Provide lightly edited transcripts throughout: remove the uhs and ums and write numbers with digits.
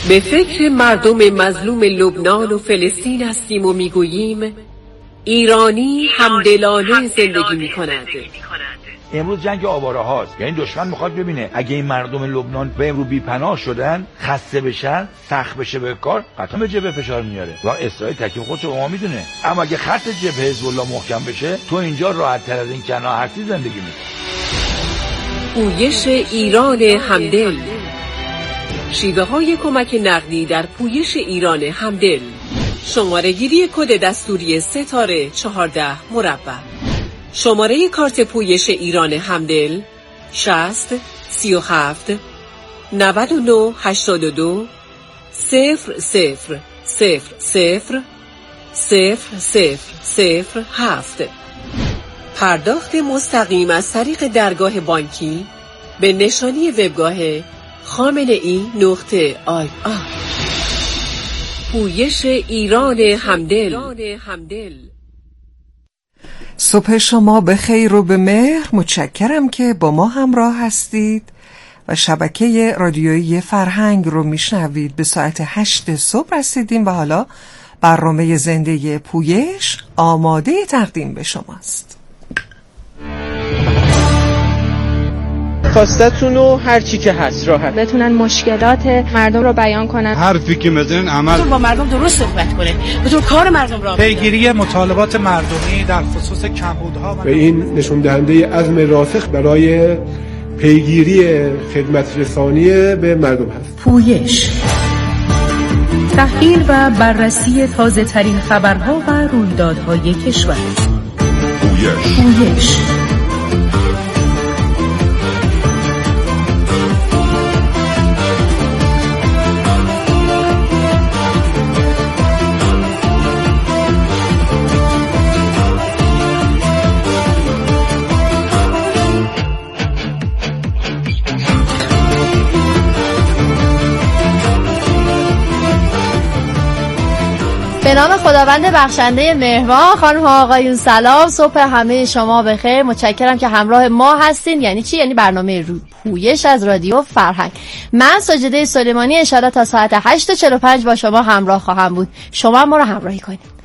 به فکر مردم مظلوم لبنان و فلسطین هستیم و میگوییم ایرانی همدلانه زندگی میکند. امروز جنگ آواره هاست، یعنی دشمن میخواد ببینه اگه این مردم لبنان به امروز بی‌پناه شدن، خسته بشن، سخت بشه به کار، قطعا به جبهه فشار میاره و اسرائیل تکلیف خودش رو ما میدونه. اما اگه خط جبهه حزب الله محکم بشه، تو اینجا راحت تر از این کنار هستی زندگی میکنی. پویش ایران همدل، شیوه های کمک نقدی در پویش ایران همدل. شماره گیری کد دستوری 3-14 شماره کارت پویش ایران همدل 60 37 99 82 00 00 0007. پرداخت مستقیم از طریق درگاه بانکی به نشانی وبگاه خامنه‌ای.ir. پویش ایران همدل. صبح شما به خیر و به مهر. متشکرم که با ما همراه هستید و شبکه رادیویی فرهنگ رو میشنوید. به ساعت 8 صبح رسیدیم و حالا برنامه زنده پویش آماده تقدیم به شماست. خواستتونو هر چی که هست راحت بتونن مشکلات مردم رو بیان کنن، حرفی که میزنن عمل با مردم درست صحبت کنه، بتون کار مردم را پیگیری مطالبات مردمی در خصوص کمبودها و این نشون دهنده عزم راسخ برای پیگیری خدمت رسانی به مردم هست. پویش، تحلیل و بررسی تازه ترین خبرها و رویدادهای کشور. پویش. به نام خداوند بخشنده مهربان. خانم ها آقایون سلام، صبح همه شما بخیر. متشکرم که همراه ما هستین. یعنی چی؟ یعنی برنامه پویش از رادیو فرهنگ. من ساجده سلیمانی ان شاءالله تا ساعت 8:45 با شما همراه خواهم بود. شما ما رو همراهی کنید.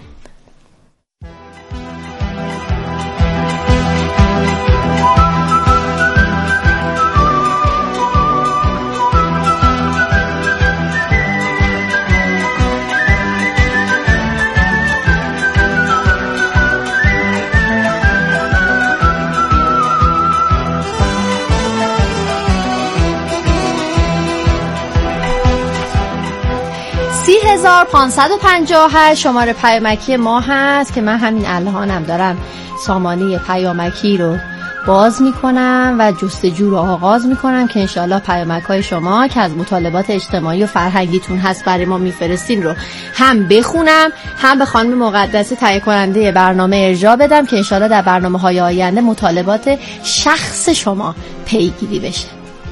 $30,558 شماره پیامکی ما هست که من همین الانم دارم سامانه پیامکی رو باز میکنم و جستجو رو آغاز میکنم که انشالله پیامک های شما که از مطالبات اجتماعی و فرهنگیتون هست برای ما میفرستین رو هم بخونم، هم به خانم مقدسی تهیه کننده برنامه ارجاع بدم که انشالله در برنامه های آینده مطالبات شخص شما پیگیری بشه.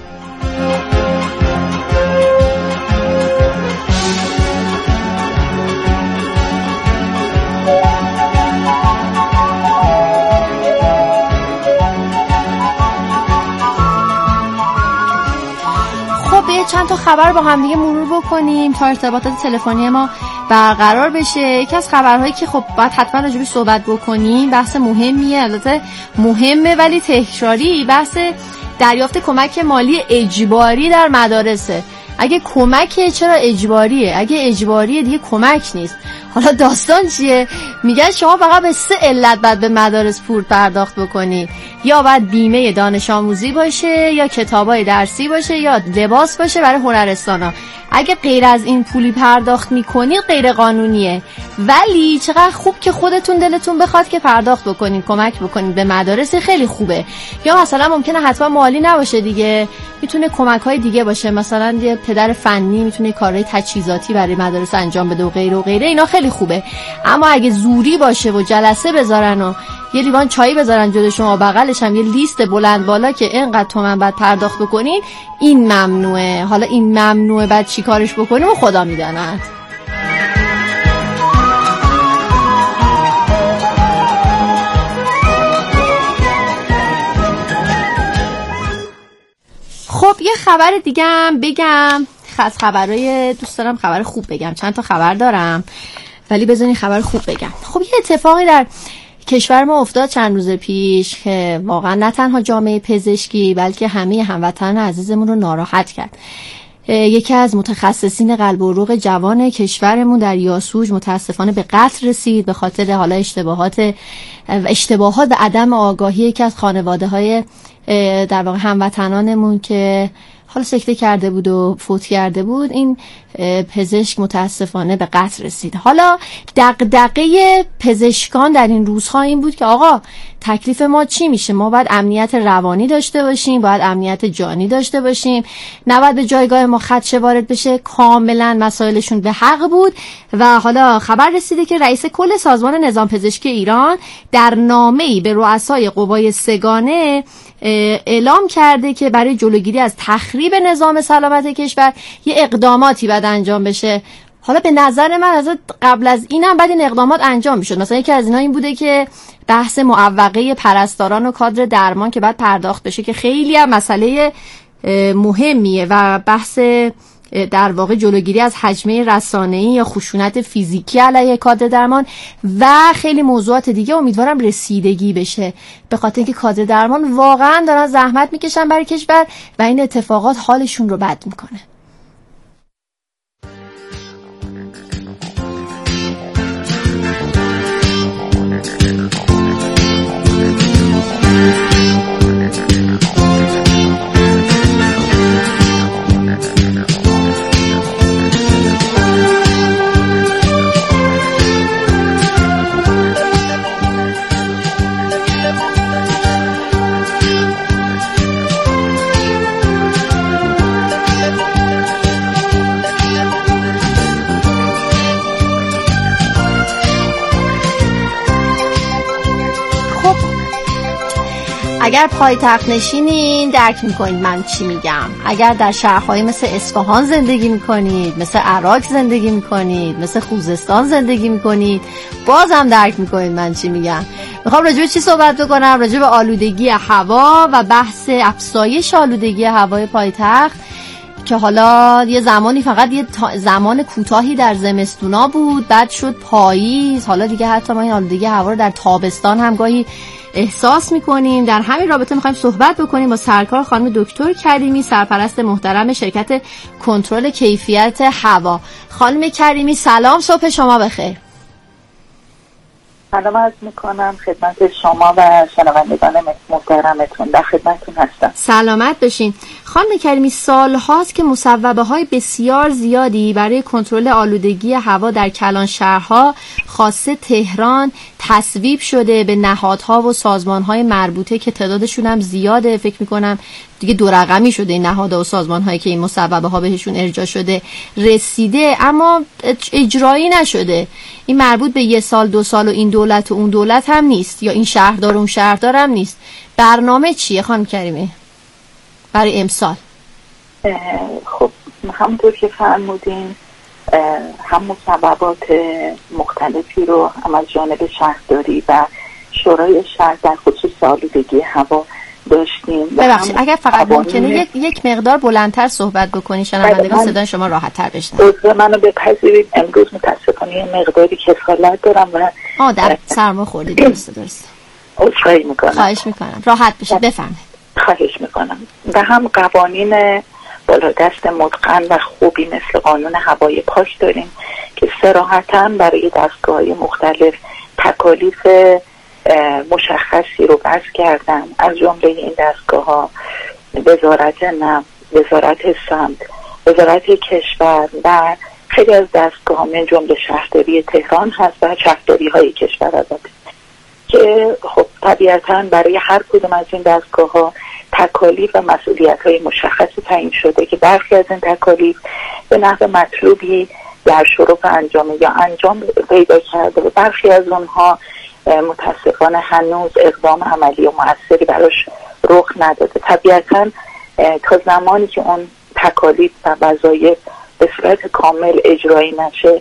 چند تا خبر با هم دیگه مرور بکنیم تا ارتباطات تلفنی ما برقرار بشه. یکی از خبرهایی که خب باید حتما راجعش صحبت بکنیم، بحث مهمیه، البته مهمه ولی تکراری، بحث دریافت کمک مالی اجباری در مدارسه. اگه کمکه چرا اجباریه؟ اگه اجباریه دیگه کمک نیست. حالا داستان چیه؟ میگن شما فقط به 3 علت باید به مدارس پول پرداخت بکنید، یا باید بیمه دانش آموزی باشه، یا کتابای درسی باشه، یا لباس باشه برای هنرستانا. اگه غیر از این پولی پرداخت میکنید غیر قانونیه. ولی چقدر خوب که خودتون دلتون بخواد که پرداخت بکنید، کمک بکنید به مدارس، خیلی خوبه. یا مثلا ممکنه حتما مالی نباشه دیگه، میتونه کمک‌های دیگه باشه، مثلا یه پدر فنی میتونه کارهای تجهیزاتی برای مدارس انجام بده و غیره و غیره. اینا خیلی خوبه. اما اگه زوری باشه و جلسه بذارن و یه لیوان چای بذارن جلوی شما، بغلش هم یه لیست بلند بالا که اینقدر تومن بعد پرداخت بکنین، این ممنوعه. حالا این ممنوعه، بعد چی کارش بکنیم و خدا میداند. خب یه خبر دیگه هم بگم. از خبرهای دوست دارم خبر خوب بگم. چند تا خبر دارم ولی بذارین خبر خوب بگم. خب یه اتفاقی در کشور ما افتاد چند روز پیش که واقعا نه تنها جامعه پزشکی بلکه همه هموطنان عزیزمون رو ناراحت کرد. یکی از متخصصین قلب و عروق جوان کشورمون در یاسوج متاسفانه به قتل رسید به خاطر حالا اشتباهات و عدم آگاهی یکی از خانواده‌های در واقع هموطنانمون که حالا سکته کرده بود و فوت کرده بود. این پزشک متاسفانه به قتل رسید. حالا دغدغه پزشکان در این روزها این بود که آقا تکلیف ما چی میشه؟ ما باید امنیت روانی داشته باشیم، باید امنیت جانی داشته باشیم، نباید به جایگاه ما خدشه وارد بشه. کاملا مسائلشون به حق بود و حالا خبر رسیده که رئیس کل سازمان نظام پزشکی ایران در نامه‌ای به رؤسای قوای سگانه اعلام کرده که برای جلوگیری از تخریب نظام سلامت کشور یه اقداماتی باید انجام بشه. حالا به نظر من از قبل از اینم باید این اقدامات انجام میشد. مثلا یکی از اینا این بوده که بحث معوقه پرستاران و کادر درمان که باید پرداخت بشه که خیلی هم مسئله مهمیه و بحث در واقع جلوگیری از هجمه رسانه‌ای یا خشونت فیزیکی علیه کادر درمان و خیلی موضوعات دیگه امیدوارم رسیدگی بشه، به خاطر اینکه کادر درمان واقعا دارن زحمت میکشن برای کشور و این اتفاقات حالشون رو بد میکنه. اگر پایتخت نشینین درک میکنید من چی میگم. اگر در شهرهای مثل اصفهان زندگی میکنید، مثل عراق زندگی میکنید، مثل خوزستان زندگی میکنید، بازم درک میکنید من چی میگم. میخوام راجع به چی صحبت بکنم؟ راجع به آلودگی هوا و بحث افزایش آلودگی هوای پایتخت که حالا یه زمانی فقط یه زمان کوتاهی در زمستونا بود، بعد شد پاییز، حالا دیگه حتی ما این آلودگی هوا رو در تابستان هم گاهی احساس میکنیم. در همین رابطه میخوایم صحبت بکنیم با سرکار خانم دکتر کریمی، سرپرست محترم شرکت کنترل کیفیت هوا. خانم کریمی سلام، صبح شما بخیر. سلام عرض میکنم خدمت شما و شنوندگان محترمتون، در خدمتتون هستم. سلامت بشین. خانم کریمی، سال هاست که مصوبه های بسیار زیادی برای کنترل آلودگی هوا در کلان شهرها خاصه تهران تصویب شده به نهادها و سازمانهای مربوطه که تعدادشون هم زیاده. فکر میکنم دیگه 2 رقمی شده این نهادها و سازمانهایی که این مصوبه ها بهشون ارجاع شده رسیده، اما اجرایی نشده. این مربوط به 1 سال 2 سال و این دولت و اون دولت هم نیست، یا این شهردار و اون شهردار هم نیست. برنامه چیه خانم کریمی برای امسال؟ خب همونطور که فرمودین هم مصوبات مختلفی رو هم از جانب شهرداری و شورای شهر در خصوص آلودگی هوا داشتیم. ببخشید اگر فقط ممکنه یک مقدار بلندتر صحبت بکنی، شنوندگان صدای شما راحت تر بشنون. عذر منو بپذیرید، امروز متاسفانه یه مقداری کسالت دارم و در سرما خوردید. درسته. عذرخواهی میکنم. خواهش میکنم، راحت بشید، بفرمایید. خواهش میکنم. و هم قوانین بالادست متقن و خوبی مثل قانون هوای پاک داریم که صراحتاً برای دستگاه‌های مختلف تکالیف مشخصی رو وضع کردن، از جمله این دستگاه‌ها وزارت نفت، وزارت سمت، وزارت کشور و خیلی از دستگاه‌ها من جمله شهرداری تهران هست و شهرداری‌های کشور البته، که خب طبیعتاً برای هر کدوم از این دستگاه‌ها تکالیف و مسئولیت‌های مشخصی تعیین شده که برخی از این تکالیف به نحو مطلوبی در شروع انجام پیدا کرده و برخی از اونها متاسفانه هنوز اقدام عملی و مؤثری براش رخ نداده. طبیعتاً تا زمانی که اون تکالیف و وظایف به صورت کامل اجرایی نشه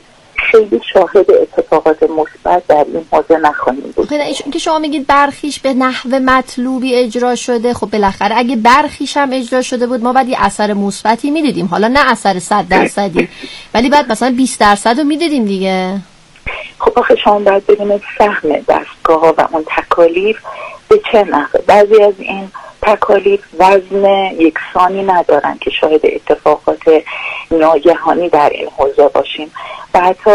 خیلی شاهد اتفاقات مثبت در این حوزه نخواهیم بود. که شما میگید برخیش به نحو مطلوبی اجرا شده، خب بالاخره اگه برخیش هم اجرا شده بود ما باید یه اثر مثبتی میدیدیم، حالا نه اثر 100%، ولی بعد مثلا 20% رو میدیدیم دیگه. خب آخه شما باید ببینید سهم دستگاه ها و اون تکالیف به چه نحوه. بعضی از این تکالیف وزن یکسانی ندارن که شاهد اتفاقات ناگهانی در این حوزه باشیم و حتی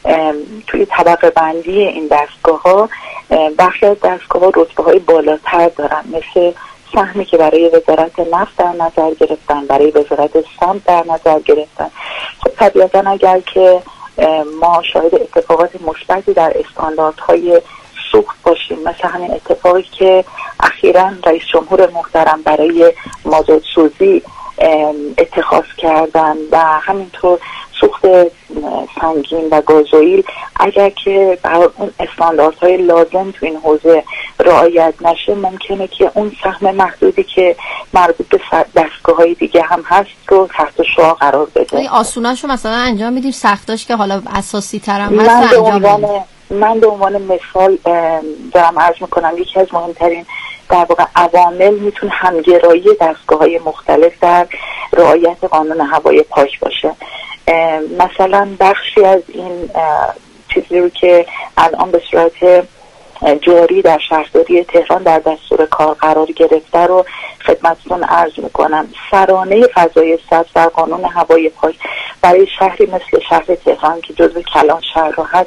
توی طبقه بندی این دستگاه ها بخشی از دستگاه ها رتبه های بالاتر دارن، مثل سهمی که برای وزارت نفت در نظر گرفتن، برای وزارت سمت در نظر گرفتن. خب طبیعتا اگر که ما شاهد اتفاقات مثبتی در استانداردهای سوخت باشیم، مثل همین اتفاقی که اخیراً رئیس جمهور محترم برای مازوت سوزی اتخاذ کردن و همینطور سوخت سنگین و گازوئیل، اگر که اون استانداردهای لازم تو این حوزه رعایت نشه ممکنه که اون سهم محدودی که مربوط به دستگاه‌های دیگه هم هست رو تحت شعاع قرار بده. آسوناشو مثلا انجام میدیم، سختاش که حالا اساسی تر هم هست من به عنوان مثال دارم عرض میکنم یکی از مهمترین در واقع عوامل میتونه همگرایی دستگاه‌های مختلف در رعایت قانون هوای پاک باشه. مثلا بخشی از این چیزی رو که الان به صورت جاری در شهرداری تهران در دستور کار قرار گرفته رو خدمتتون عرض میکنم. سرانه فضای سبز در قانون هوای پاک برای شهری مثل شهر تهران که جزو کلان شهر هست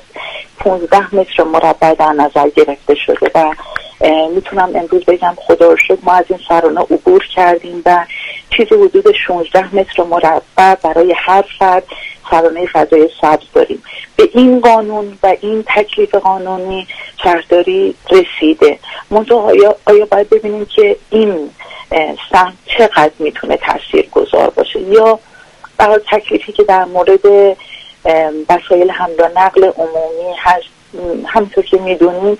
15 متر مربع در نظر گرفته شده و میتونم امروز بگم خدا رو شکر ما از این سرانه عبور کردیم و چیزی حدود 16 متر مربع برای هر فرد سرانه فضای سبز داریم. به این قانون و این تکلیف قانونی شهرداری رسیده. منتها آیا باید ببینیم که این سهم چقدر میتونه تاثیرگذار باشه، یا برای تکلیفی که در مورد وسایل حمل و نقل عمومی هست. همونطور که میدونیم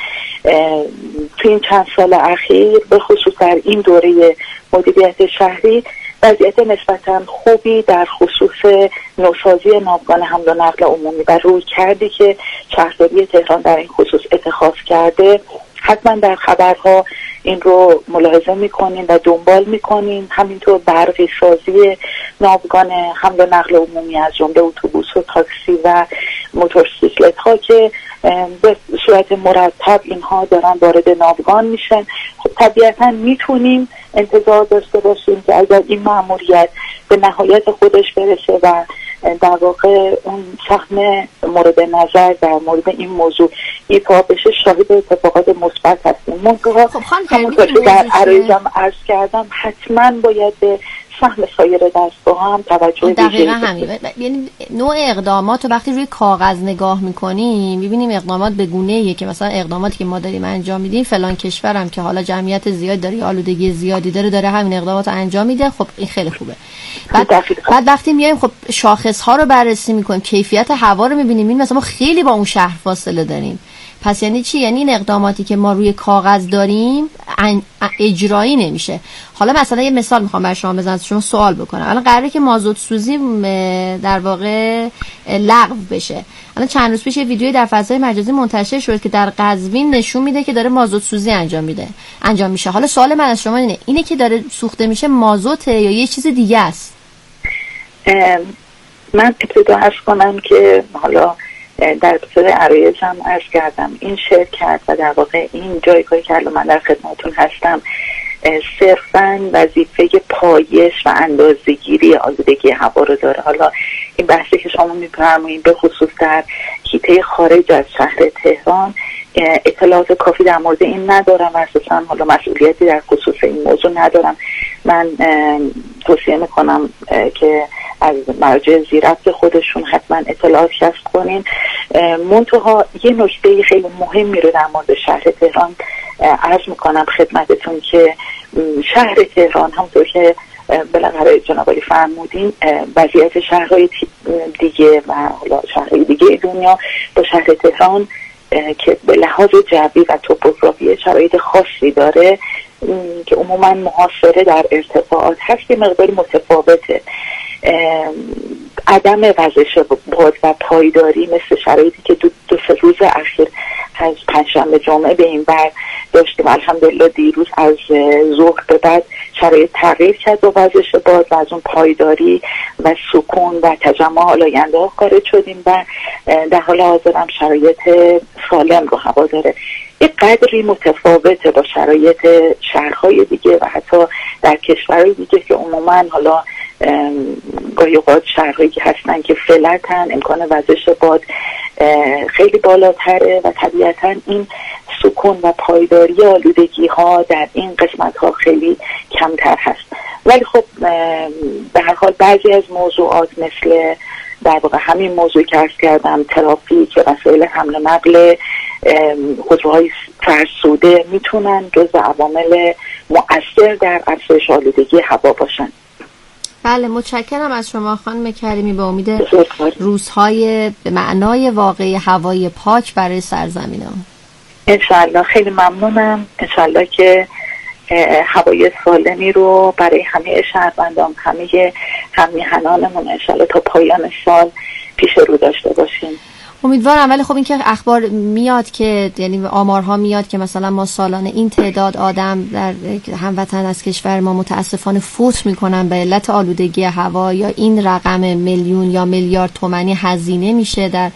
تو این چند سال اخیر به خصوص در این دوره مدیریت شهری وضعیت نسبتاً خوبی در خصوص نوسازی ناوگان حمل و نقل عمومی و روی کردی که شهرداری تهران در این خصوص اتخاذ کرده حتما در خبرها این رو ملاحظه میکنین و دنبال میکنین. همینطور برقی سازی ناوگان حمل و نقل عمومی از جمله اتوبوس و تاکسی و موتورسیکلت ها که به صورت مرتب اینها دارن وارد ناوگان میشن. خب طبیعتا میتونیم انتظار داشته باشیم که اگر این مأموریت به نهایت خودش برسه و در واقع اون سهم مورد نظر در مورد این موضوع ایفا بشه شاهد اتفاقات مثبت هستیم. منتها همونطور که در عرایزم عرض کردم حتما باید به سهم سایر دستگاه هم توجه بشه. دقیقا همین. یعنی نوع اقدامات رو وقتی روی کاغذ نگاه میکنیم میبینیم اقدامات به گونه‌ایه که مثلا اقداماتی که ما داریم انجام میدیم فلان کشورم که حالا جمعیت زیاد داره، آلودگی زیادی داره همین اقدامات رو انجام میده. خب این خیلی خوبه. بعد وقتی میایم خب شاخص ها رو بررسی میکنیم، کیفیت هوا رو میبینیم، این مثلا ما خیلی با اون شهر فاصله داریم. پس یعنی چی؟ یعنی این اقداماتی که ما روی کاغذ داریم اجرایی نمیشه. حالا مثلا یه مثال میخوام برای شما بزنم، شما سوال بکنم. الان قراره که مازوت سوزی در واقع لغو بشه. الان چند روز پیش یه ویدیویی در فضای مجازی منتشر شد که در قزوین نشون میده که داره مازوت سوزی انجام میشه. حالا سوال من از شما اینه که داره سوخته میشه مازوته یا یه چیز دیگه است؟ من ابتدا عرض کنم که حالا در ابتدای عرایزم عرض کردم این شرکت و در واقع این جایگاهی که الان من در خدمتتون هستم صرفاً وظیفه پایش و اندازه‌گیری آلودگی هوا رو داره. حالا این بحثی که شما می‌فرمایید به خصوص در حیطه خارج از شهر تهران اطلاعات کافی در مورد این ندارم و اساساً حالا مسئولیتی در خصوص این موضوع ندارم. من توصیه میکنم که از مراجع زیرفت خودشون حتما اطلاعات کسب کنین. منتها یه نکته خیلی مهمی رو در مورد شهر تهران عرض میکنم خدمتتون که شهر تهران همونطور که بالاخره جناب عالی فرمودین وضعیت شهرهای دیگه و حالا شهرهای دیگه دنیا با شهر تهران که به لحاظ جوی و توپوگرافی شرایط خاصی داره که عموما محاصره در ارتفاعات هست که مقداری متفاوته. عدم وزش باد و پایداری مثل شرایطی که دو سه روز اخیر از پنجشنبه جمعه به این بر داشتیم، الحمدلله دیروز از ظهر به بعد شرایط تغییر کرد با وزش باد و از اون پایداری و سکون و تجمع آلاینده ها خارج شدیم و در حال حاضرم شرایط سالم رو هوا داره. یک قدری متفاوته با شرایط شهرهای دیگه و حتی در کشورهای دیگه که عموما حالا گاهی اوقات شهرهایی که هستن که فلتن، امکان وزش باد خیلی بالاتره و طبیعتا این سکون و پایداری آلودگی ها در این قسمت ها خیلی کمتر هست. ولی خب به هر حال بعضی از موضوعات مثل در واقع همین موضوعی که عرض کردم، ترافیک، وسایل حمل و نقل، خودروهای فرسوده میتونن جزو عوامل مؤثر در افزایش آلودگی هوا باشن. بله، متشکرم از شما خانم کریمی. به امید روزهای به معنای واقعی هوای پاک برای سرزمینم. انشالله. خیلی ممنونم. انشالله که هوای سالمی رو برای همه شهروندان، همه هممیهنانمون انشالله تا پایان سال پیش رو داشته باشیم. امیدوارم. ولی خب این که اخبار میاد که یعنی آمارها میاد که مثلا ما سالانه این تعداد آدم در هموطن از کشور ما متاسفانه فوت میکنن به علت آلودگی هوا، یا این رقم میلیون یا میلیارد تومانی هزینه میشه در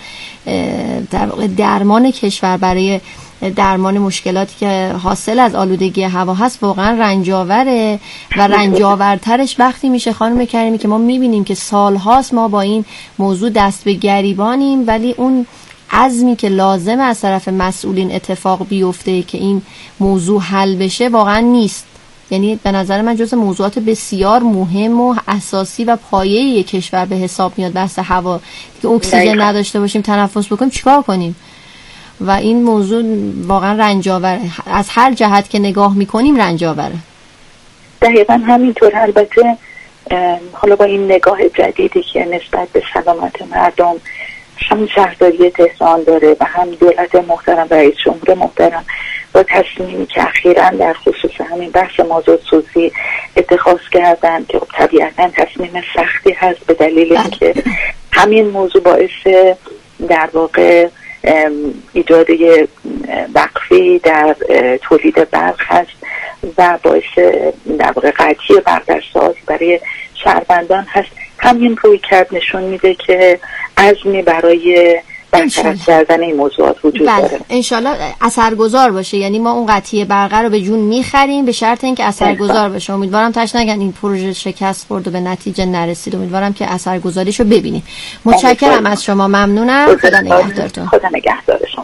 درمان کشور برای درمان مشکلاتی که حاصل از آلودگی هوا هست، واقعا رنجاوره و رنجاورترش وقتی میشه خانم کریمی که ما میبینیم که سالهاست ما با این موضوع دست به گریبانیم، ولی اون عزمی که لازم از طرف مسئولین اتفاق بیفته که این موضوع حل بشه واقعا نیست. یعنی به نظر من جزو موضوعات بسیار مهم و اساسی و پایه‌ای کشور به حساب میاد بحث هوا. که اکسیژن نداشته باشیم، تنفس بکنیم، چیکار کنیم؟ و این موضوع واقعا رنجاوره، از هر جهت که نگاه میکنیم رنجاوره. دقیقا همینطور. البته حالا با این نگاه جدیدی که نسبت به سلامت مردم هم شهرداری تهران داره و هم دولت محترم و رئیس جمهور محترم با تصمیمی که اخیراً در خصوص همین بحث مازاد سوزی اتخاذ کردن که طبیعتاً تصمیم سختی هست به دلیل اینکه همین موضوع باعث در واقع ایجاد وقفی در تولید برق هست و باعث در واقع قطعی برق در ساعت برای شهروندان هست. همین روی کرد نشون میده که عزمی برای برطرف کردن این موضوعات وجود داره. انشالله اثرگذار باشه. یعنی ما اون قطعی برق رو به جون میخریم به شرط اینکه اثرگذار باشه. امیدوارم تاش نگن این پروژه شکست خورد و به نتیجه نرسید. امیدوارم که اثرگذاریشو ببینیم. متشکرم از شما. ممنونم. خدا نگهدارتون. خدا نگهدار شما.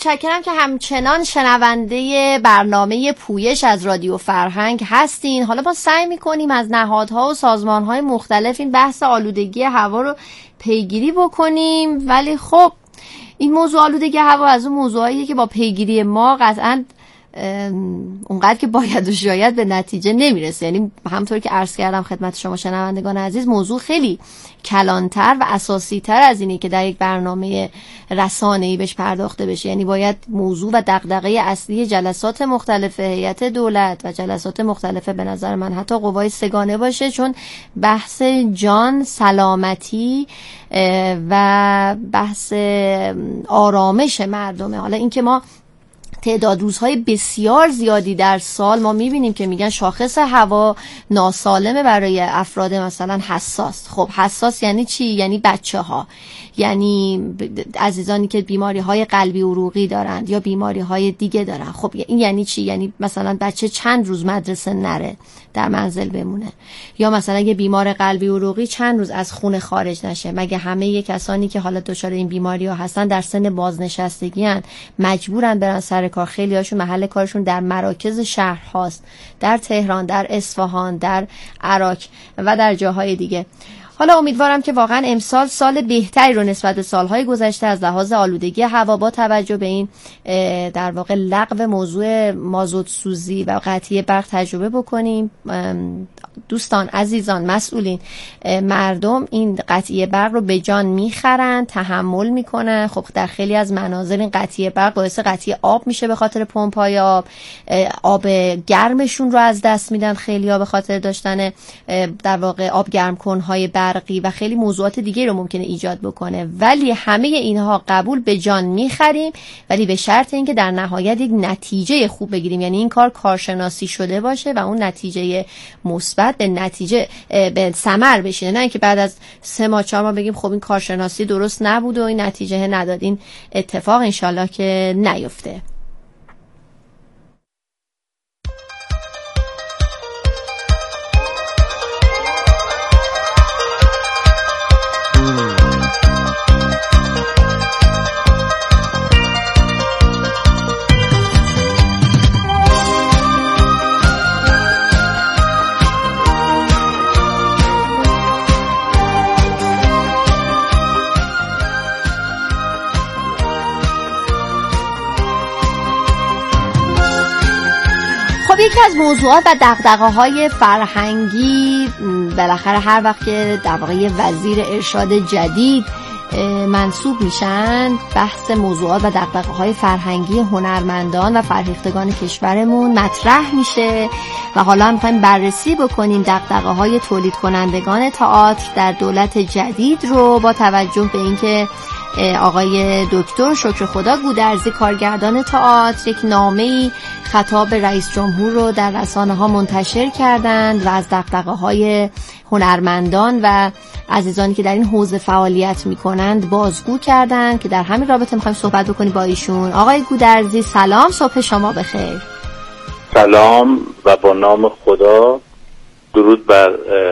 متشکرم که همچنان شنونده برنامه پویش از رادیو فرهنگ هستین. حالا ما سعی میکنیم از نهادها و سازمانهای مختلف این بحث آلودگی هوا رو پیگیری بکنیم، ولی خب این موضوع آلودگی هوا از اون موضوعاییه که با پیگیری ما قطعاً اونقدر که باید و شاید به نتیجه نمیرسه. یعنی همطور که عرض کردم خدمت شما شنوندگان عزیز، موضوع خیلی کلانتر و اساسی تر از اینه که در یک برنامه رسانه‌ای بهش پرداخته بشه. یعنی باید موضوع و دغدغه اصلی جلسات مختلف هیئت دولت و جلسات مختلف به نظر من حتی قوای سگانه باشه، چون بحث جان، سلامتی و بحث آرامش مردمه. حالا اینکه ما تعداد روزهای بسیار زیادی در سال ما میبینیم که میگن شاخص هوا ناسالمه برای افراد مثلا حساس. خب حساس یعنی چی؟ یعنی بچه ها، یعنی عزیزانی که بیماری های قلبی عروقی دارند یا بیماری های دیگه دارن. خب این یعنی چی؟ یعنی مثلا بچه چند روز مدرسه نره، در منزل بمونه، یا مثلا یه بیمار قلبی عروقی چند روز از خونه خارج نشه. مگه همه کسانی که حالا دچار این بیماری ها هستن در سن بازنشستگی هن، مجبورن برن سر کار؟ خیلی هاشون محل کارشون در مراکز شهر هاست، در تهران، در اصفهان، در عراق و در جاهای دیگه. حالا امیدوارم که واقعا امسال سال بهتری رو نسبت به سالهای گذشته از لحاظ آلودگی هوا با توجه به این در واقع لغو موضوع مازوت سوزی و قطعی برق تجربه بکنیم. دوستان عزیزان مسئولین، مردم این قطعی برق رو به جان میخرن، تحمل میکنن. خب در خیلی از منازل این قطعی برق باعث قطعی آب میشه به خاطر پمپ‌های آب گرمشون رو از دست میدن خیلی‌ها به خاطر داشتن در واقع آب گرم کن‌های برقی و خیلی موضوعات دیگه رو ممکنه ایجاد بکنه. ولی همه اینها قبول به جان میخریم، ولی به شرط اینکه در نهایت یک نتیجه خوب بگیریم. یعنی این کار کارشناسی شده باشه و اون نتیجه مثبت به نتیجه به ثمر بشینه، نه اینکه بعد از 3 ماه 4 ماه بگیم خب این کارشناسی درست نبود و این نتیجه نداد. این اتفاق انشالله که نیفته. یکی از موضوعات و دغدغه‌های فرهنگی بالاخره هر وقت که در واقع وزیر ارشاد جدید منصوب میشن، بحث موضوعات و دغدغه‌های فرهنگی هنرمندان و فرهیختگان کشورمون مطرح میشه و حالا می‌خوایم بررسی بکنیم دغدغه‌های تولید کنندگان تئاتر در دولت جدید رو با توجه به اینکه آقای دکتر شکرخدا گودرزی کارگردان تئاتر یک نامه‌ای خطاب رئیس جمهور رو در رسانه‌ها منتشر کردند و از دغدغه‌های هنرمندان و عزیزانی که در این حوزه فعالیت می‌کنند بازگو کردند که در همین رابطه می‌خوایم صحبت بکنیم با ایشون. آقای گودرزی سلام، صبح شما بخیر. سلام و با نام خدا درود بر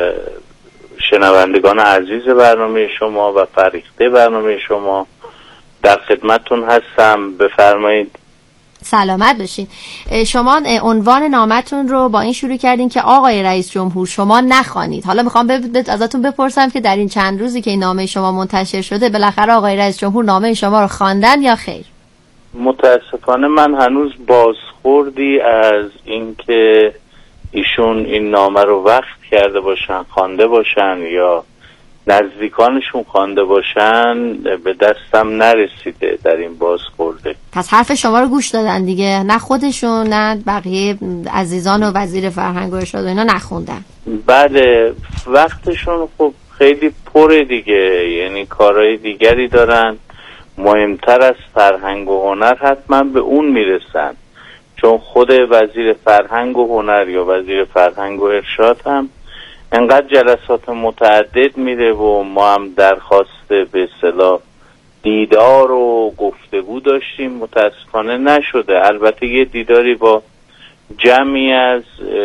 شنوندگان عزیز برنامه شما و فرهیخته برنامه شما. در خدمتتون هستم، بفرمایید. سلامت باشین. شما عنوان نامتون رو با این شروع کردین که آقای رئیس جمهور شما نخوانید. حالا میخوام ازتون بپرسم که در این چند روزی که این نامه شما منتشر شده بالاخره آقای رئیس جمهور نامه شما رو خواندن یا خیر؟ متاسفانه من هنوز بازخوردی از اینکه ایشون این نامه رو وقت کرده باشن، خوانده باشن یا نزدیکانشون خوانده باشن به دستم نرسیده در این بازخورده. پس حرف شما رو گوش دادن دیگه، نه خودشون نه بقیه عزیزان و وزیر فرهنگ و ارشاد و اینا نخوندن؟ بله، وقتشون خب خیلی پره دیگه، یعنی کارهای دیگری دارن مهمتر از فرهنگ و هنر، حتما به اون میرسن. چون خود وزیر فرهنگ و هنر یا وزیر فرهنگ و ارشاد هم انقدر جلسات متعدد میره و ما هم درخواست به اصطلاح دیدار و گفتگو داشتیم، متاسفانه نشده. البته یه دیداری با جمعی از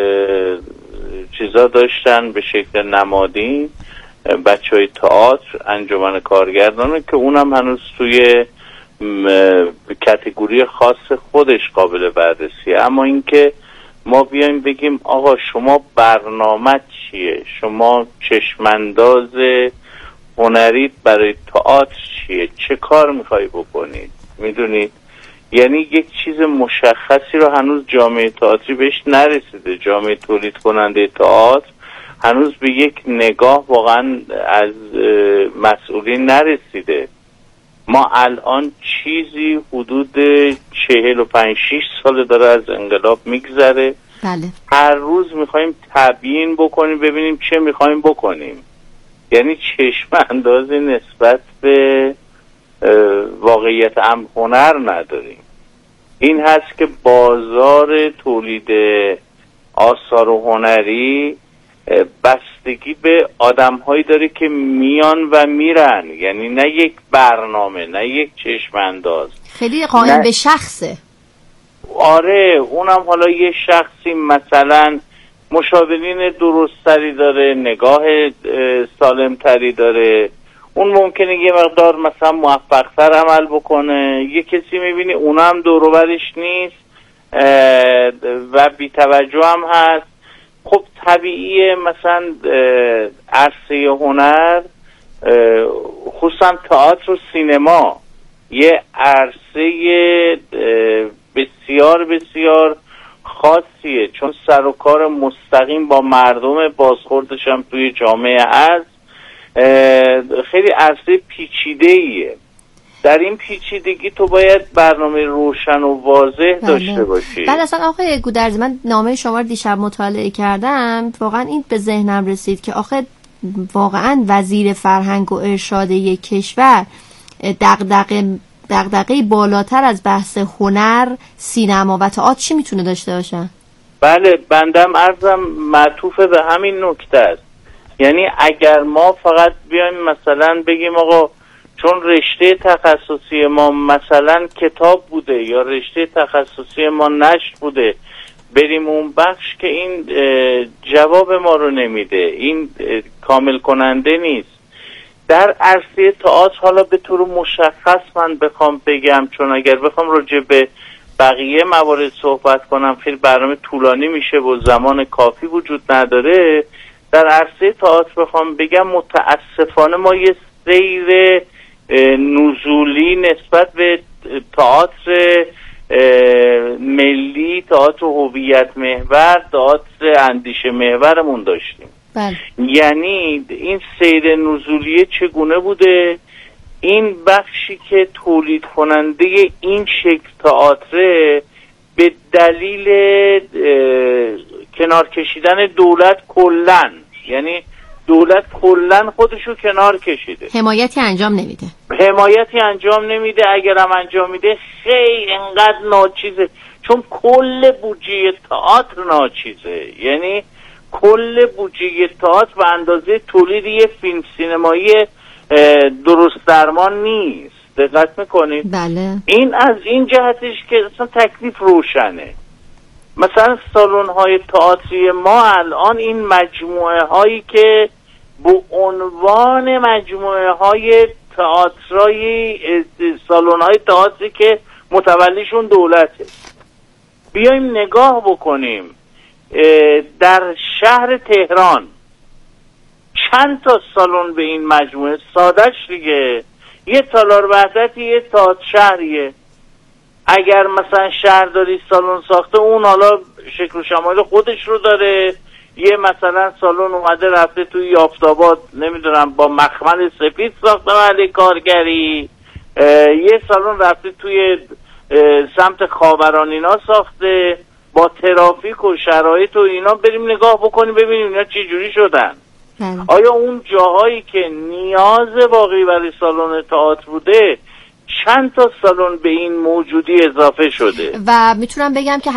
چیزا داشتن به شکل نمادین، بچهای تئاتر، انجمن کارگردانه، که اونم هنوز توی کاتگوری خاص خودش قابل بررسیه. اما اینکه ما بیایم بگیم آقا شما برنامه چیه، شما چشمانداز هنریت برای تئاتر چیه، چه کار میخوای بکنید، میدونید؟ یعنی یک چیز مشخصی رو هنوز جامعه تئاتری بهش نرسیده. جامعه تولید کننده تئاتر هنوز به یک نگاه واقعا از مسئولین نرسیده. ما الان چیزی حدود 45-6 سال داره از انقلاب میگذره. بله. هر روز میخوایم تبیین بکنیم، ببینیم چه میخوایم بکنیم. یعنی چشم اندازی نسبت به واقعیت هنر نداریم. این هست که بازار تولید آثار و هنری بستگی به آدم هایی داره که میان و میرن، یعنی نه یک برنامه، نه یک چشم انداز، خیلی قائم به شخصه. آره، اونم حالا یه شخصی مثلا مشاورین درستری داره، نگاه سالمتری داره، اون ممکنه یه مقدار مثلا موفقتر عمل بکنه. یه کسی میبینی اونم دوروبرش نیست و بی‌توجه هم هست. خب طبیعیه مثلا عرصه هنر، خصوصا تئاتر و سینما، یه عرصه بسیار بسیار خاصیه، چون سر و کار مستقیم با مردم، بازخوردش هم توی جامعه هست. خیلی عرصه پیچیده‌ایه. در این پیچیدگی تو باید برنامه روشن و واضح داشته باشی. بعد اصلا آقای گودرزی، من نامه شما رو دیشب مطالعه کردم، واقعا این به ذهنم رسید که آخه واقعا وزیر فرهنگ و ارشاد یک کشور دغدغه بالاتر از بحث هنر، سینما و تئاتر چی میتونه داشته باشه؟ بله، بندم عرضم معطوف به همین نکته است. یعنی اگر ما فقط بیایم مثلا بگیم آقا چون رشته تخصصی ما مثلا کتاب بوده یا رشته تخصصی ما نشر بوده بریم اون بخش، که این جواب ما رو نمیده، این کامل کننده نیست. در عرصه تئاتر حالا به طور مشخص من بخوام بگم، چون اگر بخوام راجع به بقیه موارد صحبت کنم خیلی برنامه طولانی میشه و زمان کافی وجود نداره. در عرصه تئاتر بخوام بگم متاسفانه ما یه سیر نزولی نسبت به تئاتر ملی، تئاتر هویت محور، تئاتر اندیشه محورمون داشتیم. بله. یعنی این سیر نزولی چگونه بوده؟ این بخشی که تولید کننده این شکل تئاتر به دلیل کنار کشیدن دولت کلن، یعنی دولت کلن خودشو کنار کشیده، حمایتی انجام نمیده. اگرم انجام میده خیلی انقدر ناچیزه، چون کل بودجه تئاتر ناچیزه. یعنی کل بودجه تئاتر به اندازه تولید یه فیلم سینمایی درست درمان نیست. دقت میکنید؟ بله. این از این جهتش که اصلا تکلیف روشنه. مثلا سالن های تئاتری ما الان این مجموعه هایی که به عنوان مجموعه های تئاترای سالن های تئاتری که متولیشون دولته، بیایم نگاه بکنیم در شهر تهران چند تا سالن به این مجموعه، سادش دیگه، یه تالار وحدتی، یه تئاتر شهریه. اگر مثلا شهرداری سالن ساخته، اون حالا شکل و شمایل خودش رو داره. یه مثلا سالن اومده رفته توی یافت‌آباد، نمیدونم با مخمل سفید ساخته محل کارگری، یه سالن رفته توی سمت خاورانینا ساخته با ترافیک و شرایط و اینا. بریم نگاه بکنیم ببینیم اینا چه جوری شدن. آیا اون جاهایی که نیاز واقعی برای سالن تئاتر بوده چند تا سالن به این موجودی اضافه شده؟ و میتونم بگم که